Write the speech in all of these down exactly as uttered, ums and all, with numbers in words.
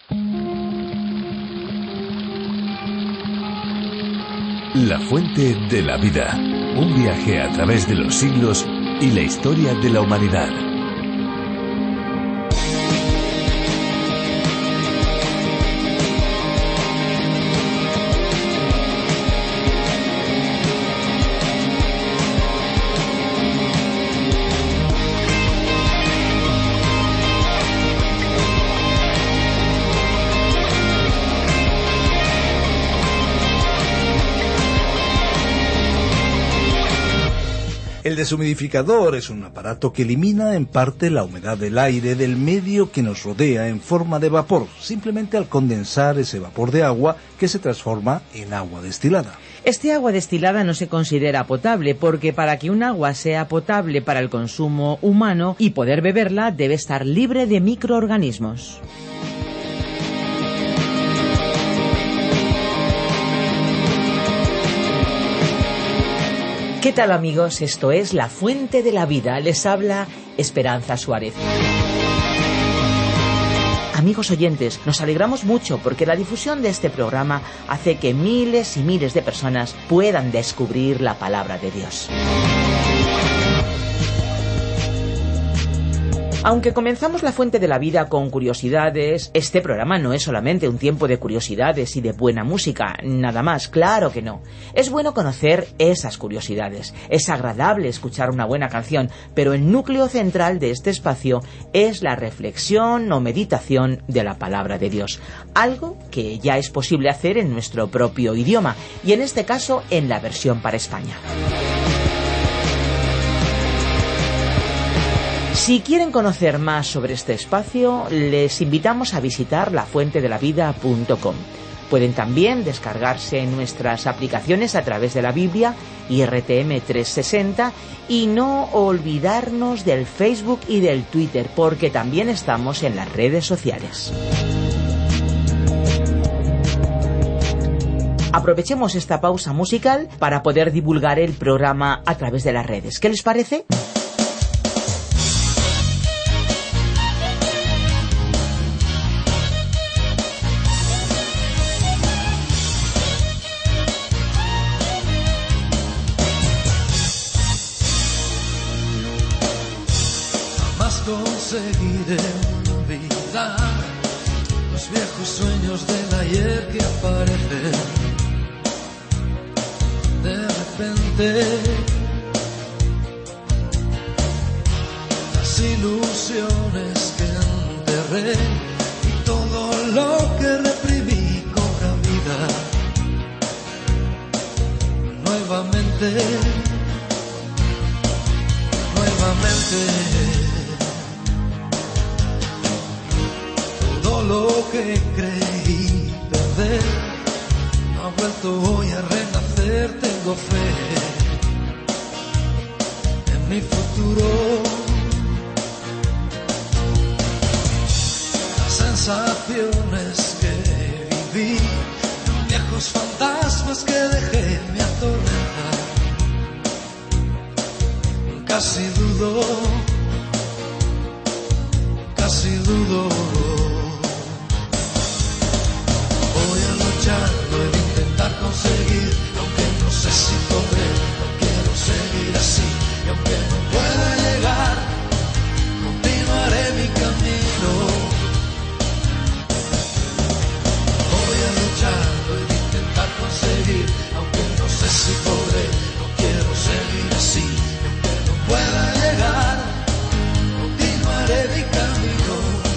La fuente de la vida. Un viaje a través de los siglos y la historia de la humanidad. El deshumidificador es un aparato que elimina en parte la humedad del aire del medio que nos rodea en forma de vapor, simplemente al condensar ese vapor de agua que se transforma en agua destilada. Este agua destilada no se considera potable porque para que un agua sea potable para el consumo humano y poder beberla debe estar libre de microorganismos. ¿Qué tal, amigos? Esto es La Fuente de la Vida. Les habla Esperanza Suárez. Amigos oyentes, nos alegramos mucho porque la difusión de este programa hace que miles y miles de personas puedan descubrir la palabra de Dios. Aunque comenzamos La Fuente de la Vida con curiosidades, este programa no es solamente un tiempo de curiosidades y de buena música, nada más, claro que no. Es bueno conocer esas curiosidades, es agradable escuchar una buena canción, pero el núcleo central de este espacio es la reflexión o meditación de la palabra de Dios, algo que ya es posible hacer en nuestro propio idioma, y en este caso en la versión para España. Si quieren conocer más sobre este espacio, les invitamos a visitar la fuente de la vida punto com. Pueden también descargarse nuestras aplicaciones a través de la Biblia y R T M trescientos sesenta y no olvidarnos del Facebook y del Twitter, porque también estamos en las redes sociales. Aprovechemos esta pausa musical para poder divulgar el programa a través de las redes. ¿Qué les parece? Conseguiré olvidar los viejos sueños del ayer que aparecen de repente, las ilusiones que enterré y todo lo que reprimí cobra vida nuevamente, nuevamente. Lo que creí perder ha vuelto hoy a renacer. Tengo fe en mi futuro. Las sensaciones que viví, los viejos fantasmas que dejé me atormentan. Casi dudo, casi dudo. He de intentar conseguir, aunque no sé si podré, no quiero seguir así, y aunque no pueda llegar, continuaré mi camino. Voy a lucharlo, he de intentar conseguir, aunque no sé si podré, no quiero seguir así, y aunque no pueda llegar, continuaré mi camino.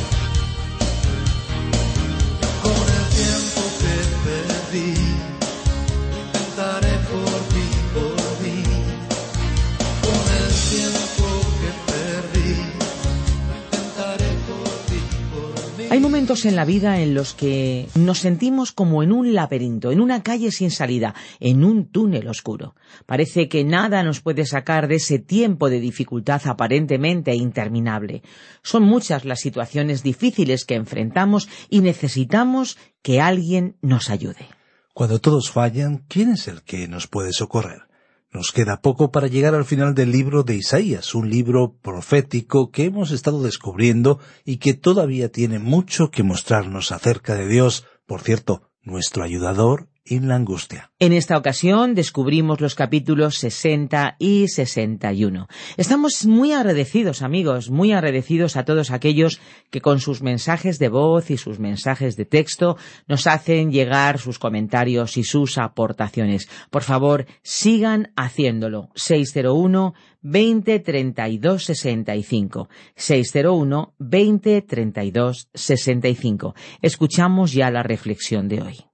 Con el tiempo que perdí, intentaré por ti, por mí. Con el tiempo que perdí, intentaré por ti, por mí. Hay momentos en la vida en los que nos sentimos como en un laberinto, en una calle sin salida, en un túnel oscuro. Parece que nada nos puede sacar de ese tiempo de dificultad aparentemente interminable. Son muchas las situaciones difíciles que enfrentamos y necesitamos que alguien nos ayude. Cuando todos fallan, ¿quién es el que nos puede socorrer? Nos queda poco para llegar al final del libro de Isaías, un libro profético que hemos estado descubriendo y que todavía tiene mucho que mostrarnos acerca de Dios, por cierto, nuestro ayudador en la angustia. En esta ocasión descubrimos los capítulos sesenta y sesenta y uno. Estamos muy agradecidos, amigos, muy agradecidos a todos aquellos que con sus mensajes de voz y sus mensajes de texto nos hacen llegar sus comentarios y sus aportaciones. Por favor, sigan haciéndolo. seis cero uno, veinte, treinta y dos, sesenta y cinco. seis cero uno, veinte, treinta y dos, sesenta y cinco. Escuchamos ya la reflexión de hoy.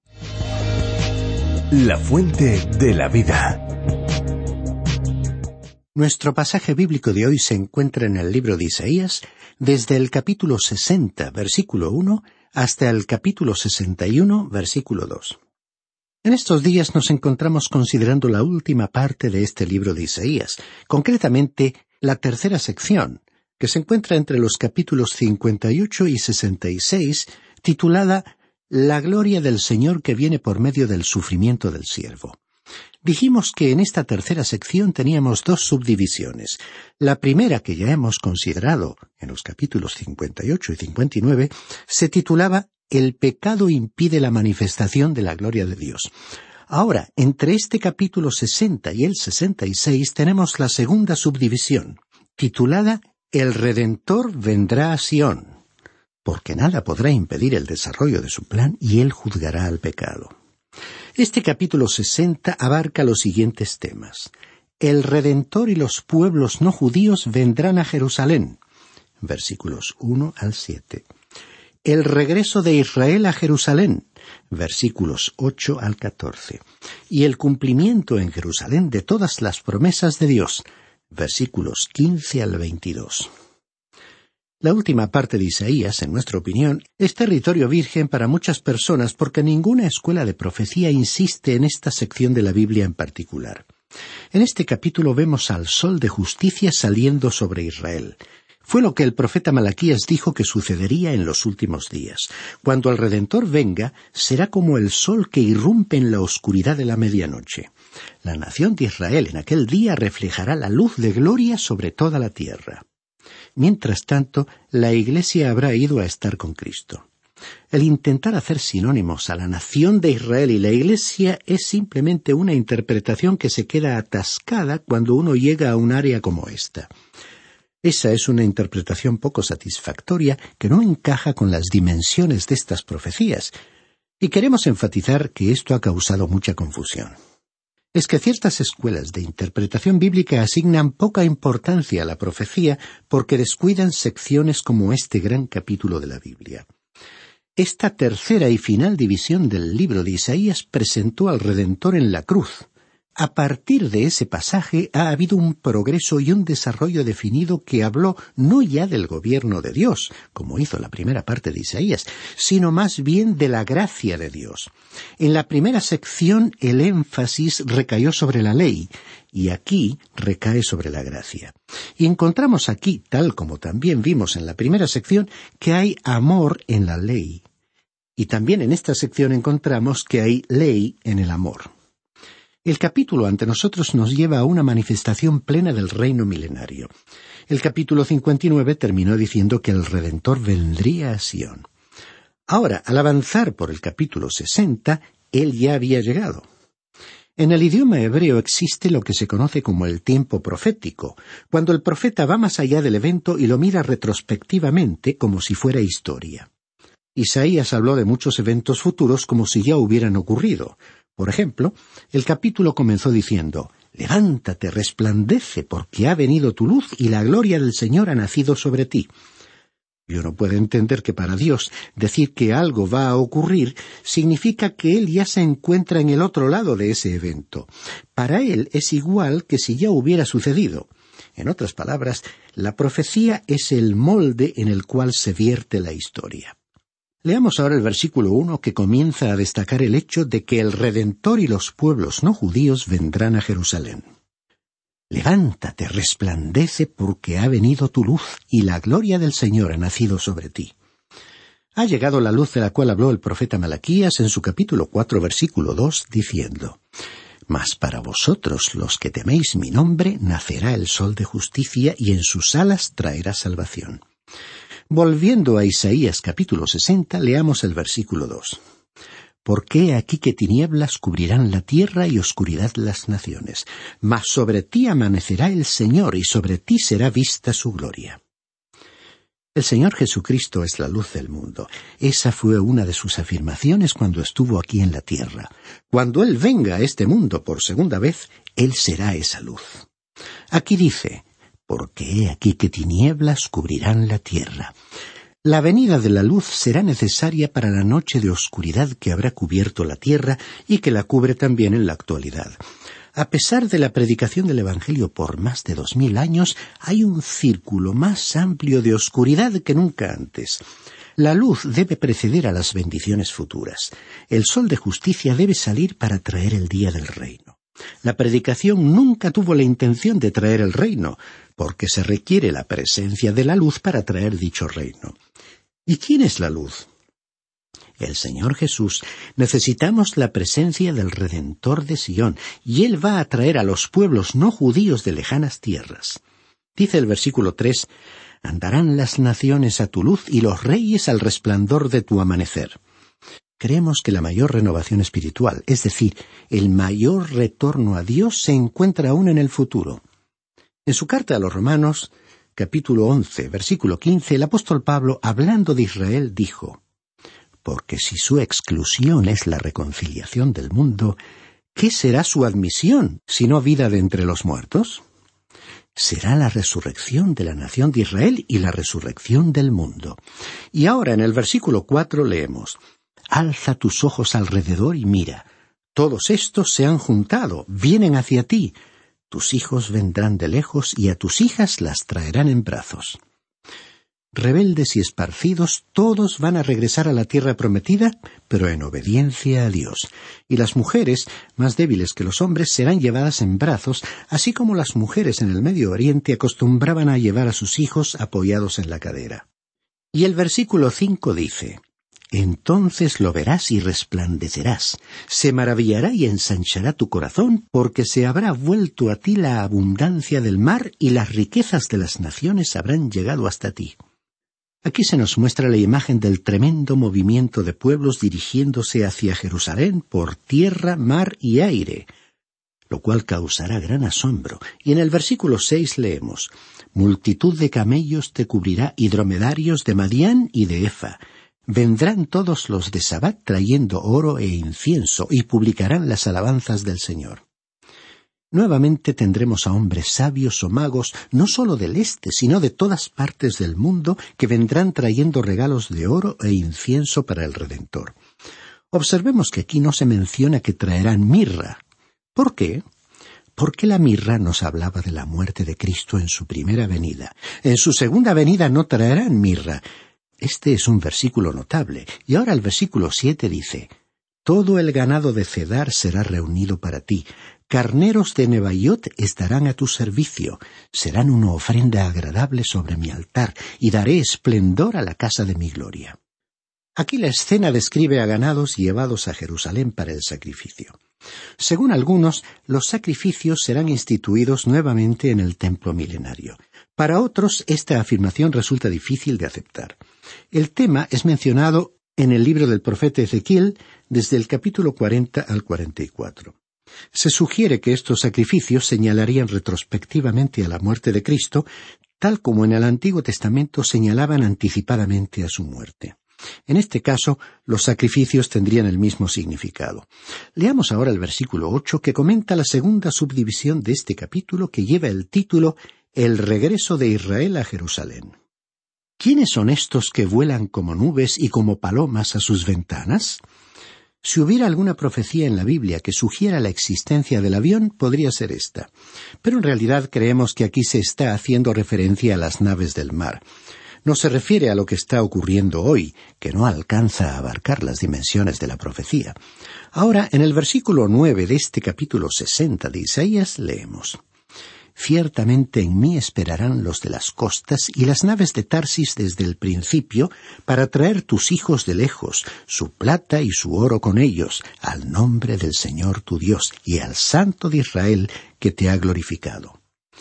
La fuente de la vida. Nuestro pasaje bíblico de hoy se encuentra en el libro de Isaías, desde el capítulo sesenta, versículo uno, hasta el capítulo sesenta y uno, versículo dos. En estos días nos encontramos considerando la última parte de este libro de Isaías, concretamente la tercera sección, que se encuentra entre los capítulos cincuenta y ocho y sesenta y seis, titulada La gloria del Señor que viene por medio del sufrimiento del siervo. Dijimos que en esta tercera sección teníamos dos subdivisiones. La primera, que ya hemos considerado en los capítulos cincuenta y ocho y cincuenta y nueve, se titulaba El pecado impide la manifestación de la gloria de Dios. Ahora, entre este capítulo sesenta y el sesenta y seis tenemos la segunda subdivisión, titulada El Redentor vendrá a Sión, porque nada podrá impedir el desarrollo de su plan y él juzgará al pecado. Este capítulo sesenta abarca los siguientes temas. El Redentor y los pueblos no judíos vendrán a Jerusalén, versículos uno al siete. El regreso de Israel a Jerusalén, versículos ocho al catorce. Y el cumplimiento en Jerusalén de todas las promesas de Dios, versículos quince al veintidós. La última parte de Isaías, en nuestra opinión, es territorio virgen para muchas personas porque ninguna escuela de profecía insiste en esta sección de la Biblia en particular. En este capítulo vemos al sol de justicia saliendo sobre Israel. Fue lo que el profeta Malaquías dijo que sucedería en los últimos días. Cuando el Redentor venga, será como el sol que irrumpe en la oscuridad de la medianoche. La nación de Israel en aquel día reflejará la luz de gloria sobre toda la tierra. Mientras tanto, la Iglesia habrá ido a estar con Cristo. El intentar hacer sinónimos a la nación de Israel y la Iglesia es simplemente una interpretación que se queda atascada cuando uno llega a un área como esta. Esa es una interpretación poco satisfactoria que no encaja con las dimensiones de estas profecías, y queremos enfatizar que esto ha causado mucha confusión. Es que ciertas escuelas de interpretación bíblica asignan poca importancia a la profecía porque descuidan secciones como este gran capítulo de la Biblia. Esta tercera y final división del libro de Isaías presentó al Redentor en la cruz. A partir de ese pasaje ha habido un progreso y un desarrollo definido que habló no ya del gobierno de Dios, como hizo la primera parte de Isaías, sino más bien de la gracia de Dios. En la primera sección el énfasis recayó sobre la ley, y aquí recae sobre la gracia. Y encontramos aquí, tal como también vimos en la primera sección, que hay amor en la ley. Y también en esta sección encontramos que hay ley en el amor. El capítulo ante nosotros nos lleva a una manifestación plena del reino milenario. El capítulo cincuenta y nueve terminó diciendo que el Redentor vendría a Sión. Ahora, al avanzar por el capítulo sesenta, él ya había llegado. En el idioma hebreo existe lo que se conoce como el tiempo profético, cuando el profeta va más allá del evento y lo mira retrospectivamente como si fuera historia. Isaías habló de muchos eventos futuros como si ya hubieran ocurrido. Por ejemplo, el capítulo comenzó diciendo, «Levántate, resplandece, porque ha venido tu luz y la gloria del Señor ha nacido sobre ti». Y uno puede entender que para Dios decir que algo va a ocurrir significa que Él ya se encuentra en el otro lado de ese evento. Para Él es igual que si ya hubiera sucedido. En otras palabras, la profecía es el molde en el cual se vierte la historia. Leamos ahora el versículo uno que comienza a destacar el hecho de que el Redentor y los pueblos no judíos vendrán a Jerusalén. Levántate, resplandece, porque ha venido tu luz, y la gloria del Señor ha nacido sobre ti. Ha llegado la luz de la cual habló el profeta Malaquías en su capítulo cuatro, versículo dos, diciendo, Mas para vosotros, los que teméis mi nombre, nacerá el sol de justicia, y en sus alas traerá salvación. Volviendo a Isaías capítulo sesenta, leamos el versículo dos. Porque aquí que tinieblas cubrirán la tierra y oscuridad las naciones, mas sobre ti amanecerá el Señor, y sobre ti será vista su gloria. El Señor Jesucristo es la luz del mundo. Esa fue una de sus afirmaciones cuando estuvo aquí en la tierra. Cuando Él venga a este mundo por segunda vez, Él será esa luz. Aquí dice, porque he aquí que tinieblas cubrirán la tierra. La venida de la luz será necesaria para la noche de oscuridad que habrá cubierto la tierra y que la cubre también en la actualidad. A pesar de la predicación del Evangelio por más de dos mil años, hay un círculo más amplio de oscuridad que nunca antes. La luz debe preceder a las bendiciones futuras. El sol de justicia debe salir para traer el día del reino. La predicación nunca tuvo la intención de traer el reino, porque se requiere la presencia de la luz para traer dicho reino. ¿Y quién es la luz? El Señor Jesús. Necesitamos la presencia del Redentor de Sion, y Él va a traer a los pueblos no judíos de lejanas tierras. Dice el versículo tres, «Andarán las naciones a tu luz y los reyes al resplandor de tu amanecer». Creemos que la mayor renovación espiritual, es decir, el mayor retorno a Dios, se encuentra aún en el futuro. En su carta a los Romanos, capítulo once, versículo quince, el apóstol Pablo, hablando de Israel, dijo, «Porque si su exclusión es la reconciliación del mundo, ¿qué será su admisión, sino vida de entre los muertos? Será la resurrección de la nación de Israel y la resurrección del mundo». Y ahora en el versículo cuatro leemos, «Alza tus ojos alrededor y mira. Todos estos se han juntado, vienen hacia ti. Tus hijos vendrán de lejos y a tus hijas las traerán en brazos». Rebeldes y esparcidos, todos van a regresar a la tierra prometida, pero en obediencia a Dios. Y las mujeres, más débiles que los hombres, serán llevadas en brazos, así como las mujeres en el Medio Oriente acostumbraban a llevar a sus hijos apoyados en la cadera. Y el versículo cinco dice, «Entonces lo verás y resplandecerás, se maravillará y ensanchará tu corazón, porque se habrá vuelto a ti la abundancia del mar y las riquezas de las naciones habrán llegado hasta ti». Aquí se nos muestra la imagen del tremendo movimiento de pueblos dirigiéndose hacia Jerusalén por tierra, mar y aire, lo cual causará gran asombro. Y en el versículo seis leemos, «Multitud de camellos te cubrirá y dromedarios de Madián y de Efa. Vendrán todos los de Sabat trayendo oro e incienso y publicarán las alabanzas del Señor». Nuevamente tendremos a hombres sabios o magos, no solo del este, sino de todas partes del mundo, que vendrán trayendo regalos de oro e incienso para el Redentor. Observemos que aquí no se menciona que traerán mirra. ¿Por qué? Porque la mirra nos hablaba de la muerte de Cristo en su primera venida. En su segunda venida no traerán mirra. Este es un versículo notable. Y ahora el versículo siete dice, «Todo el ganado de Cedar será reunido para ti. Carneros de Nebaiot estarán a tu servicio. Serán una ofrenda agradable sobre mi altar, y daré esplendor a la casa de mi gloria». Aquí la escena describe a ganados llevados a Jerusalén para el sacrificio. Según algunos, los sacrificios serán instituidos nuevamente en el templo milenario. Para otros, esta afirmación resulta difícil de aceptar. El tema es mencionado en el libro del profeta Ezequiel desde el capítulo cuarenta al cuarenta y cuatro. Se sugiere que estos sacrificios señalarían retrospectivamente a la muerte de Cristo, tal como en el Antiguo Testamento señalaban anticipadamente a su muerte. En este caso, los sacrificios tendrían el mismo significado. Leamos ahora el versículo ocho, que comenta la segunda subdivisión de este capítulo, que lleva el título «El regreso de Israel a Jerusalén». ¿Quiénes son estos que vuelan como nubes y como palomas a sus ventanas? Si hubiera alguna profecía en la Biblia que sugiera la existencia del avión, podría ser esta. Pero en realidad creemos que aquí se está haciendo referencia a las naves del mar. No se refiere a lo que está ocurriendo hoy, que no alcanza a abarcar las dimensiones de la profecía. Ahora, en el versículo nueve de este capítulo sesenta de Isaías, leemos, ciertamente en mí esperarán los de las costas y las naves de Tarsis desde el principio, para traer tus hijos de lejos, su plata y su oro con ellos, al nombre del Señor tu Dios y al Santo de Israel que te ha glorificado.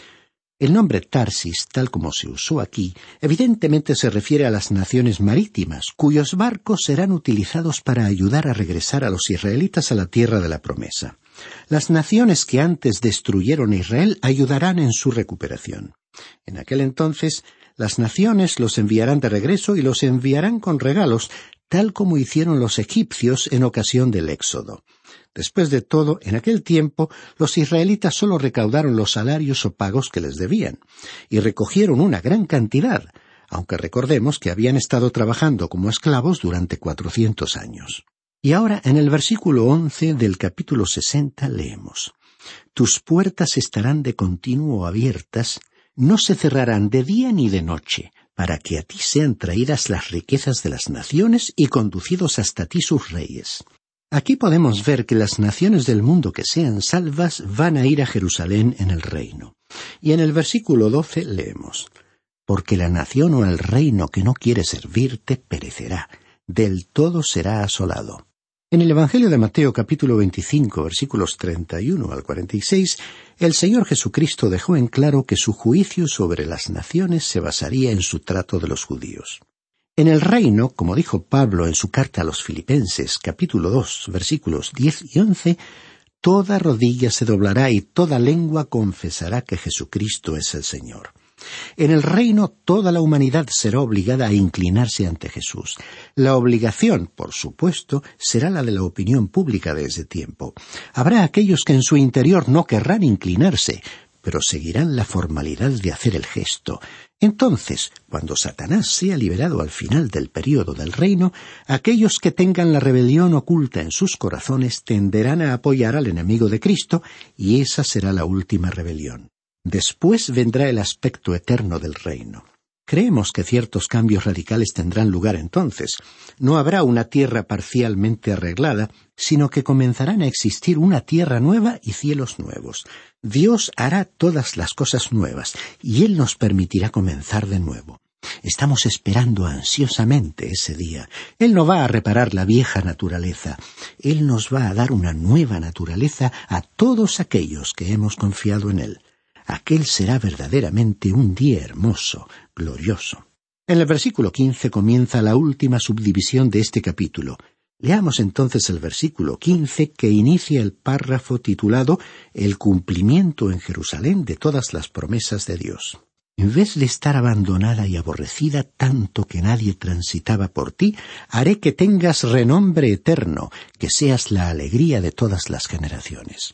El nombre Tarsis, tal como se usó aquí, evidentemente se refiere a las naciones marítimas, cuyos barcos serán utilizados para ayudar a regresar a los israelitas a la tierra de la promesa. Las naciones que antes destruyeron a Israel ayudarán en su recuperación. En aquel entonces, las naciones los enviarán de regreso y los enviarán con regalos, tal como hicieron los egipcios en ocasión del Éxodo. Después de todo, en aquel tiempo, los israelitas solo recaudaron los salarios o pagos que les debían, y recogieron una gran cantidad, aunque recordemos que habían estado trabajando como esclavos durante cuatrocientos años. Y ahora, en el versículo once del capítulo sesenta, leemos: «Tus puertas estarán de continuo abiertas, no se cerrarán de día ni de noche, para que a ti sean traídas las riquezas de las naciones y conducidos hasta ti sus reyes». Aquí podemos ver que las naciones del mundo que sean salvas van a ir a Jerusalén en el reino. Y en el versículo doce leemos: «Porque la nación o el reino que no quiere servirte perecerá, del todo será asolado». En el Evangelio de Mateo capítulo veinticinco, versículos treinta y uno al cuarenta y seis, el Señor Jesucristo dejó en claro que su juicio sobre las naciones se basaría en su trato de los judíos. En el reino, como dijo Pablo en su carta a los Filipenses, capítulo dos, versículos diez y once, toda rodilla se doblará y toda lengua confesará que Jesucristo es el Señor. En el reino toda la humanidad será obligada a inclinarse ante Jesús. La obligación, por supuesto, será la de la opinión pública de ese tiempo. Habrá aquellos que en su interior no querrán inclinarse, pero seguirán la formalidad de hacer el gesto. Entonces, cuando Satanás sea liberado al final del período del reino, aquellos que tengan la rebelión oculta en sus corazones tenderán a apoyar al enemigo de Cristo, y esa será la última rebelión. Después vendrá el aspecto eterno del reino. Creemos que ciertos cambios radicales tendrán lugar entonces. No habrá una tierra parcialmente arreglada, sino que comenzarán a existir una tierra nueva y cielos nuevos. Dios hará todas las cosas nuevas, y Él nos permitirá comenzar de nuevo. Estamos esperando ansiosamente ese día. Él no va a reparar la vieja naturaleza. Él nos va a dar una nueva naturaleza a todos aquellos que hemos confiado en Él. Aquel será verdaderamente un día hermoso, glorioso. En el versículo quince comienza la última subdivisión de este capítulo. Leamos entonces el versículo quince, que inicia el párrafo titulado «El cumplimiento en Jerusalén de todas las promesas de Dios». En vez de estar abandonada y aborrecida tanto que nadie transitaba por ti, haré que tengas renombre eterno, que seas la alegría de todas las generaciones.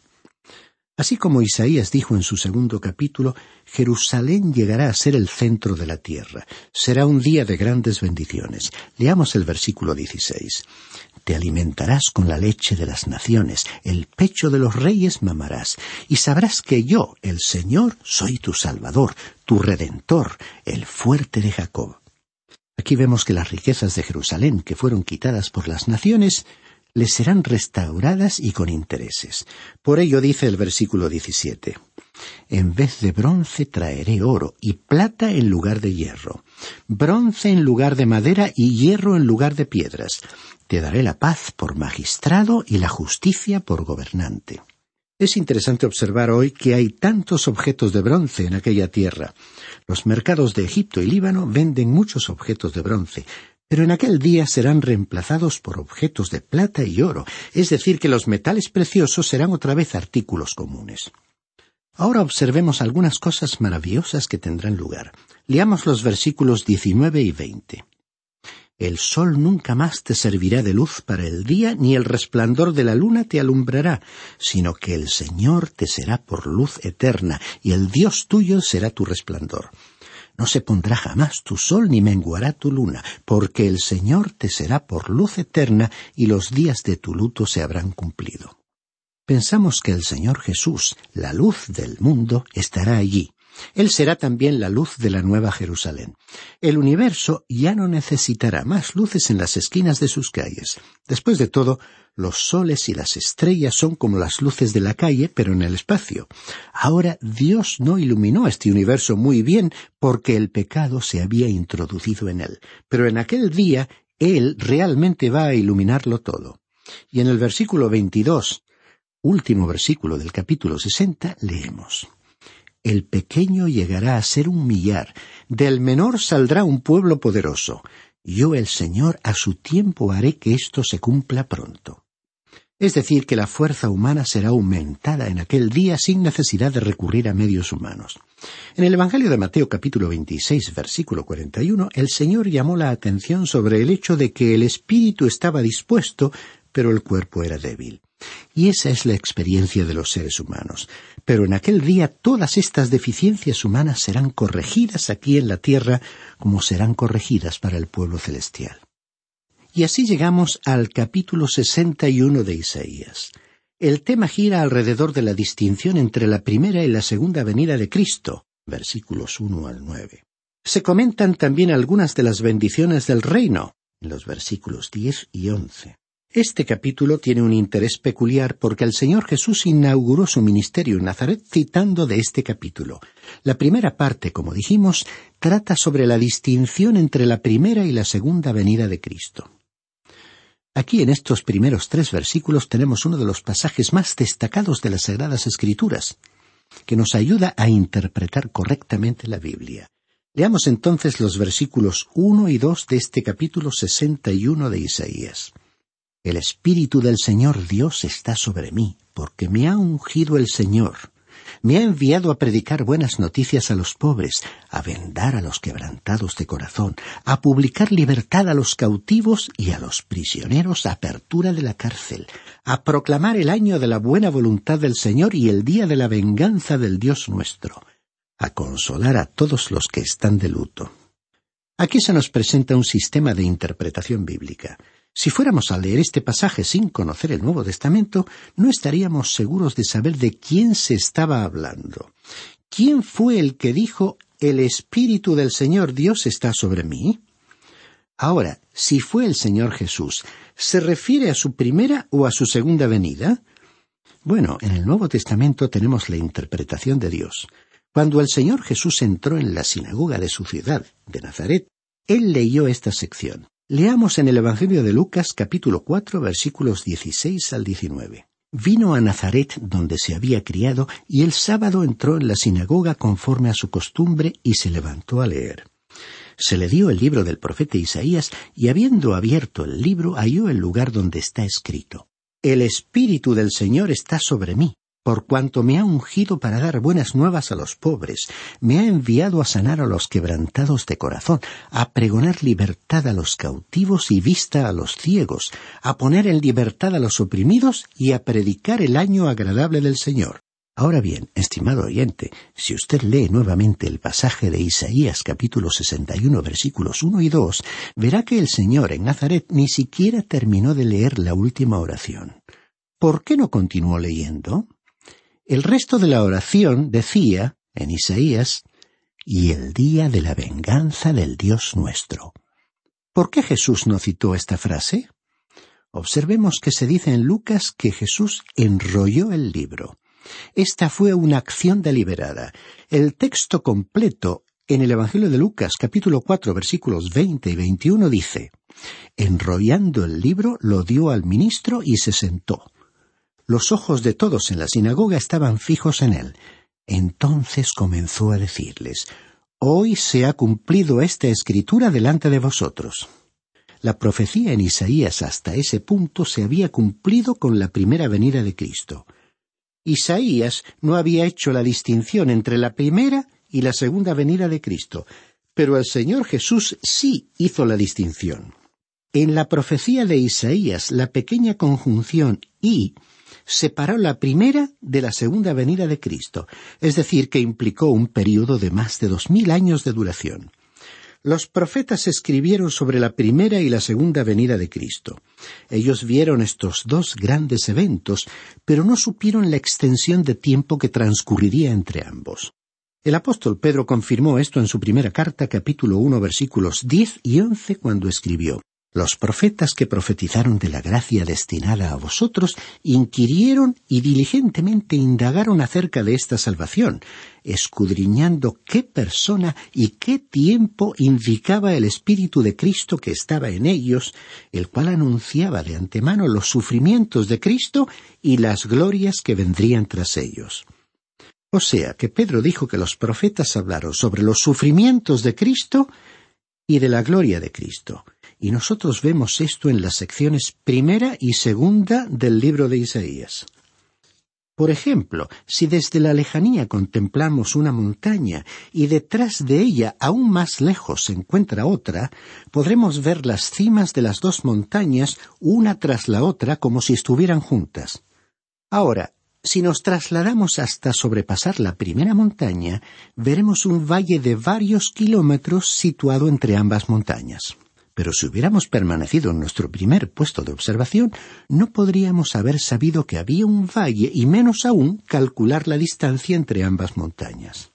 Así como Isaías dijo en su segundo capítulo, Jerusalén llegará a ser el centro de la tierra. Será un día de grandes bendiciones. Leamos el versículo dieciséis. Te alimentarás con la leche de las naciones, el pecho de los reyes mamarás, y sabrás que yo, el Señor, soy tu Salvador, tu Redentor, el fuerte de Jacob. Aquí vemos que las riquezas de Jerusalén, que fueron quitadas por las naciones, les serán restauradas y con intereses. Por ello dice el versículo diecisiete, en vez de bronce traeré oro, y plata en lugar de hierro, bronce en lugar de madera y hierro en lugar de piedras. Te daré la paz por magistrado y la justicia por gobernante. Es interesante observar hoy que hay tantos objetos de bronce en aquella tierra. Los mercados de Egipto y Líbano venden muchos objetos de bronce, pero en aquel día serán reemplazados por objetos de plata y oro, es decir, que los metales preciosos serán otra vez artículos comunes. Ahora observemos algunas cosas maravillosas que tendrán lugar. Leamos los versículos diecinueve y veinte. El sol nunca más te servirá de luz para el día, ni el resplandor de la luna te alumbrará, sino que el Señor te será por luz eterna, y el Dios tuyo será tu resplandor. No se pondrá jamás tu sol ni menguará tu luna, porque el Señor te será por luz eterna, y los días de tu luto se habrán cumplido. Pensamos que el Señor Jesús, la luz del mundo, estará allí. Él será también la luz de la Nueva Jerusalén. El universo ya no necesitará más luces en las esquinas de sus calles. Después de todo, los soles y las estrellas son como las luces de la calle, pero en el espacio. Ahora Dios no iluminó este universo muy bien porque el pecado se había introducido en él. Pero en aquel día, Él realmente va a iluminarlo todo. Y en el versículo veintidós, último versículo del capítulo sesenta, leemos: El pequeño llegará a ser un millar, del menor saldrá un pueblo poderoso. Yo, el Señor, a su tiempo haré que esto se cumpla pronto. Es decir, que la fuerza humana será aumentada en aquel día sin necesidad de recurrir a medios humanos. En el Evangelio de Mateo capítulo veintiséis, versículo cuarenta y uno, el Señor llamó la atención sobre el hecho de que el espíritu estaba dispuesto, pero el cuerpo era débil. Y esa es la experiencia de los seres humanos. Pero en aquel día todas estas deficiencias humanas serán corregidas aquí en la tierra, como serán corregidas para el pueblo celestial. Y así llegamos al capítulo sesenta y uno de Isaías. El tema gira alrededor de la distinción entre la primera y la segunda venida de Cristo, versículos uno al nueve. Se comentan también algunas de las bendiciones del reino, en los versículos diez y once. Este capítulo tiene un interés peculiar porque el Señor Jesús inauguró su ministerio en Nazaret citando de este capítulo. La primera parte, como dijimos, trata sobre la distinción entre la primera y la segunda venida de Cristo. Aquí en estos primeros tres versículos tenemos uno de los pasajes más destacados de las Sagradas Escrituras, que nos ayuda a interpretar correctamente la Biblia. Leamos entonces los versículos uno y dos de este capítulo sesenta y uno de Isaías. El Espíritu del Señor Dios está sobre mí, porque me ha ungido el Señor. Me ha enviado a predicar buenas noticias a los pobres, a vendar a los quebrantados de corazón, a publicar libertad a los cautivos y a los prisioneros apertura de la cárcel, a proclamar el año de la buena voluntad del Señor y el día de la venganza del Dios nuestro, a consolar a todos los que están de luto. Aquí se nos presenta un sistema de interpretación bíblica. Si fuéramos a leer este pasaje sin conocer el Nuevo Testamento, no estaríamos seguros de saber de quién se estaba hablando. ¿Quién fue el que dijo, el Espíritu del Señor Dios está sobre mí? Ahora, si fue el Señor Jesús, ¿se refiere a su primera o a su segunda venida? Bueno, en el Nuevo Testamento tenemos la interpretación de Dios. Cuando el Señor Jesús entró en la sinagoga de su ciudad, de Nazaret, Él leyó esta sección. Leamos en el Evangelio de Lucas, capítulo cuatro, versículos dieciséis al diecinueve. Vino a Nazaret, donde se había criado, y el sábado entró en la sinagoga conforme a su costumbre y se levantó a leer. Se le dio el libro del profeta Isaías, y habiendo abierto el libro, halló el lugar donde está escrito: El Espíritu del Señor está sobre mí, por cuanto me ha ungido para dar buenas nuevas a los pobres, me ha enviado a sanar a los quebrantados de corazón, a pregonar libertad a los cautivos y vista a los ciegos, a poner en libertad a los oprimidos y a predicar el año agradable del Señor. Ahora bien, estimado oyente, si usted lee nuevamente el pasaje de Isaías capítulo sesenta y uno versículos uno y dos, verá que el Señor en Nazaret ni siquiera terminó de leer la última oración. ¿Por qué no continuó leyendo? El resto de la oración decía, en Isaías, y el día de la venganza del Dios nuestro. ¿Por qué Jesús no citó esta frase? Observemos que se dice en Lucas que Jesús enrolló el libro. Esta fue una acción deliberada. El texto completo en el Evangelio de Lucas, capítulo cuatro, versículos veinte y veintiuno, dice: enrollando el libro, lo dio al ministro y se sentó. Los ojos de todos en la sinagoga estaban fijos en él. Entonces comenzó a decirles: hoy se ha cumplido esta escritura delante de vosotros. La profecía en Isaías hasta ese punto se había cumplido con la primera venida de Cristo. Isaías no había hecho la distinción entre la primera y la segunda venida de Cristo, pero el Señor Jesús sí hizo la distinción. En la profecía de Isaías, la pequeña conjunción y separó la primera de la segunda venida de Cristo, es decir, que implicó un período de más de dos mil años de duración. Los profetas escribieron sobre la primera y la segunda venida de Cristo. Ellos vieron estos dos grandes eventos, pero no supieron la extensión de tiempo que transcurriría entre ambos. El apóstol Pedro confirmó esto en su primera carta, capítulo uno, versículos diez y once, cuando escribió: «Los profetas que profetizaron de la gracia destinada a vosotros inquirieron y diligentemente indagaron acerca de esta salvación, escudriñando qué persona y qué tiempo indicaba el Espíritu de Cristo que estaba en ellos, el cual anunciaba de antemano los sufrimientos de Cristo y las glorias que vendrían tras ellos». O sea, que Pedro dijo que los profetas hablaron sobre los sufrimientos de Cristo y de la gloria de Cristo. Y nosotros vemos esto en las secciones primera y segunda del libro de Isaías. Por ejemplo, si desde la lejanía contemplamos una montaña y detrás de ella, aún más lejos, se encuentra otra, podremos ver las cimas de las dos montañas una tras la otra como si estuvieran juntas. Ahora, si nos trasladamos hasta sobrepasar la primera montaña, veremos un valle de varios kilómetros situado entre ambas montañas. Pero si hubiéramos permanecido en nuestro primer puesto de observación, no podríamos haber sabido que había un valle y menos aún calcular la distancia entre ambas montañas.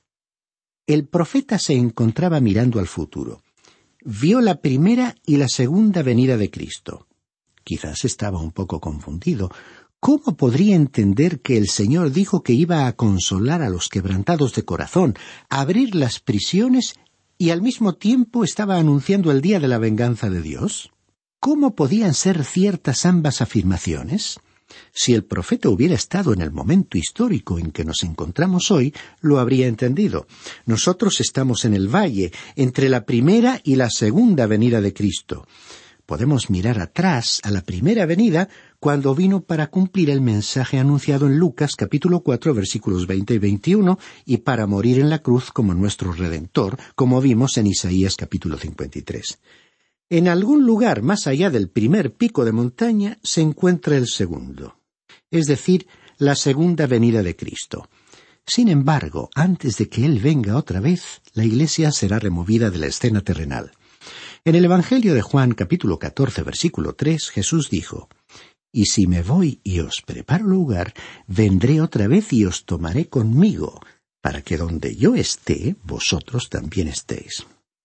El profeta se encontraba mirando al futuro. Vio la primera y la segunda venida de Cristo. Quizás estaba un poco confundido. ¿Cómo podría entender que el Señor dijo que iba a consolar a los quebrantados de corazón, a abrir las prisiones, y al mismo tiempo estaba anunciando el día de la venganza de Dios? ¿Cómo podían ser ciertas ambas afirmaciones? Si el profeta hubiera estado en el momento histórico en que nos encontramos hoy, lo habría entendido. Nosotros estamos en el valle, entre la primera y la segunda venida de Cristo. Podemos mirar atrás a la primera venida, cuando vino para cumplir el mensaje anunciado en Lucas capítulo cuatro versículos veinte y veintiuno, y para morir en la cruz como nuestro Redentor, como vimos en Isaías capítulo cincuenta y tres. En algún lugar más allá del primer pico de montaña se encuentra el segundo, es decir, la segunda venida de Cristo. Sin embargo, antes de que Él venga otra vez, la Iglesia será removida de la escena terrenal. En el Evangelio de Juan capítulo catorce versículo tres, Jesús dijo: «Y si me voy y os preparo lugar, vendré otra vez y os tomaré conmigo, para que donde yo esté, vosotros también estéis».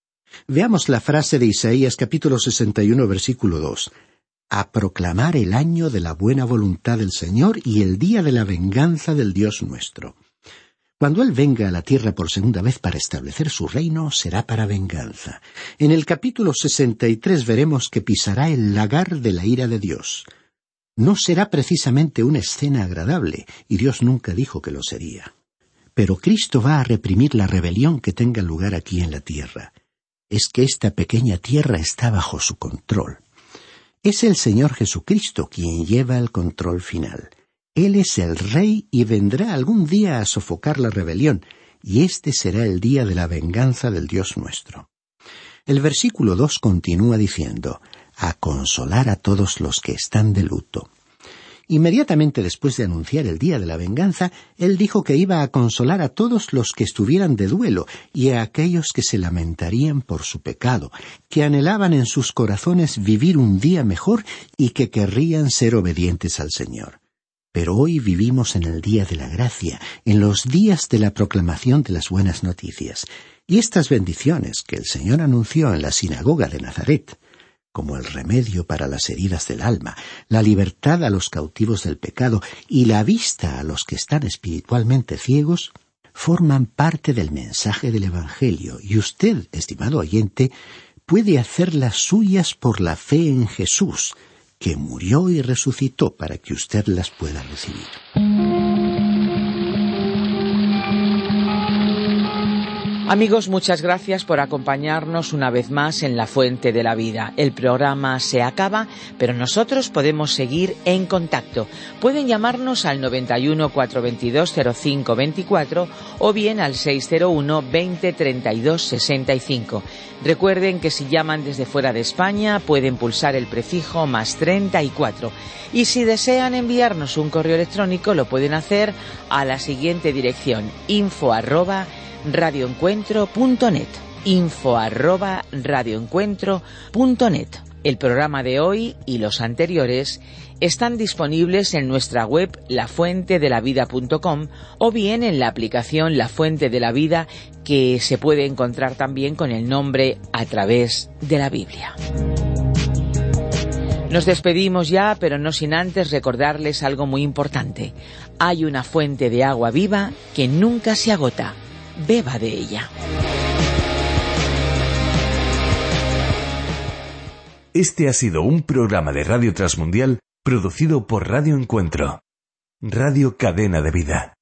Veamos la frase de Isaías capítulo sesenta y uno versículo dos: «A proclamar el año de la buena voluntad del Señor y el día de la venganza del Dios nuestro». Cuando Él venga a la tierra por segunda vez para establecer su reino, será para venganza. En el capítulo sesenta y tres veremos que pisará el lagar de la ira de Dios. No será precisamente una escena agradable, y Dios nunca dijo que lo sería. Pero Cristo va a reprimir la rebelión que tenga lugar aquí en la tierra. Es que esta pequeña tierra está bajo su control. Es el Señor Jesucristo quien lleva el control final. Él es el Rey y vendrá algún día a sofocar la rebelión, y este será el día de la venganza del Dios nuestro. El versículo dos continúa diciendo: «A consolar a todos los que están de luto». Inmediatamente después de anunciar el día de la venganza, Él dijo que iba a consolar a todos los que estuvieran de duelo y a aquellos que se lamentarían por su pecado, que anhelaban en sus corazones vivir un día mejor y que querrían ser obedientes al Señor. Pero hoy vivimos en el día de la gracia, en los días de la proclamación de las buenas noticias. Y estas bendiciones que el Señor anunció en la sinagoga de Nazaret, como el remedio para las heridas del alma, la libertad a los cautivos del pecado y la vista a los que están espiritualmente ciegos, forman parte del mensaje del Evangelio, y usted, estimado oyente, puede hacerlas suyas por la fe en Jesús, que murió y resucitó para que usted las pueda recibir. Amigos, muchas gracias por acompañarnos una vez más en La Fuente de la Vida. El programa se acaba, pero nosotros podemos seguir en contacto. Pueden llamarnos al noventa y uno, cuatrocientos veintidós, cero cinco veinticuatro o bien al seiscientos uno, veinte, treinta y dos, sesenta y cinco. Recuerden que si llaman desde fuera de España pueden pulsar el prefijo más treinta y cuatro. Y si desean enviarnos un correo electrónico lo pueden hacer a la siguiente dirección: info arroba radioencuentro punto net, info arroba radioencuentro punto net. El programa de hoy y los anteriores están disponibles en nuestra web la fuente de la vida punto com o bien en la aplicación La Fuente de la Vida, que se puede encontrar también con el nombre A Través de la Biblia. Nos despedimos ya, pero no sin antes recordarles algo muy importante. Hay una fuente de agua viva que nunca se agota. Beba de ella. Este ha sido un programa de Radio Transmundial producido por Radio Encuentro, Radio Cadena de Vida.